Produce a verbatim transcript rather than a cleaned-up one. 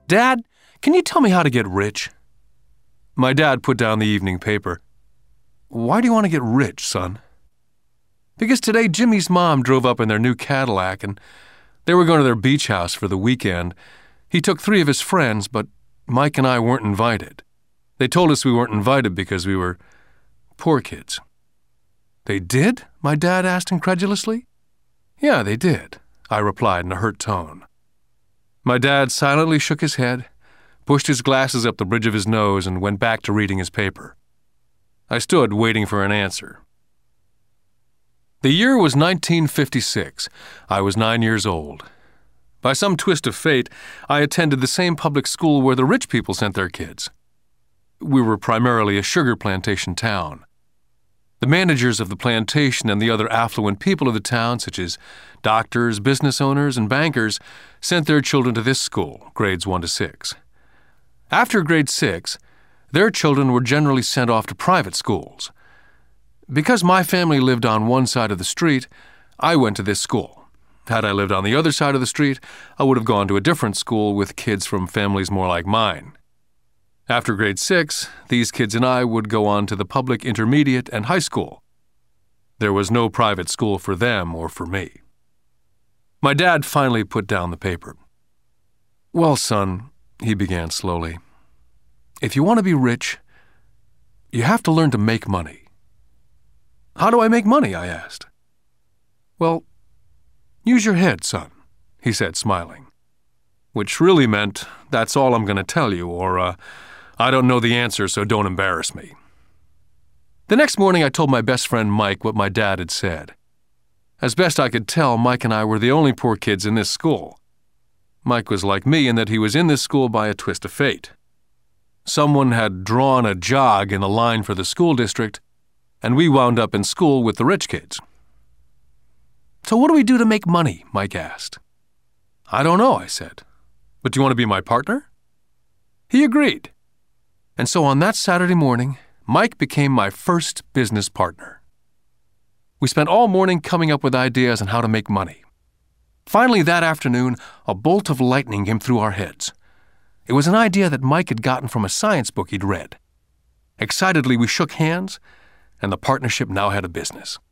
"Dad, can you tell me how to get rich?" My dad put down the evening paper. "Why do you want to get rich, son?" "Because today Jimmy's mom drove up in their new Cadillac and they were going to their beach house for the weekend. He took three of his friends, but Mike and I weren't invited. They told us we weren't invited because we were poor kids." "They did?" my dad asked incredulously. "Yeah, they did," I replied in a hurt tone. My dad silently shook his head, pushed his glasses up the bridge of his nose, and went back to reading his paper. I stood waiting for an answer. The year was nineteen fifty-six. I was nine years old. By some twist of fate, I attended the same public school where the rich people sent their kids. We were primarily a sugar plantation town. The managers of the plantation and the other affluent people of the town, such as doctors, business owners, and bankers, sent their children to this school, grades one to six. After grade six, their children were generally sent off to private schools. Because my family lived on one side of the street, I went to this school. Had I lived on the other side of the street, I would have gone to a different school with kids from families more like mine. After grade six, these kids and I would go on to the public intermediate and high school. There was no private school for them or for me. My dad finally put down the paper. "Well, son," he began slowly, "if you want to be rich, you have to learn to make money." "How do I make money?" I asked. "Well, use your head, son," he said, smiling. Which really meant, "That's all I'm going to tell you," or, uh, "I don't know the answer, so don't embarrass me." The next morning, I told my best friend Mike what my dad had said. As best I could tell, Mike and I were the only poor kids in this school. Mike was like me in that he was in this school by a twist of fate. Someone had drawn a jog in the line for the school district, and we wound up in school with the rich kids. "So what do we do to make money?" Mike asked. "I don't know," I said. "But do you want to be my partner?" He agreed. And so on that Saturday morning, Mike became my first business partner. We spent all morning coming up with ideas on how to make money. Finally, that afternoon, a bolt of lightning came through our heads. It was an idea that Mike had gotten from a science book he'd read. Excitedly, we shook hands, and the partnership now had a business.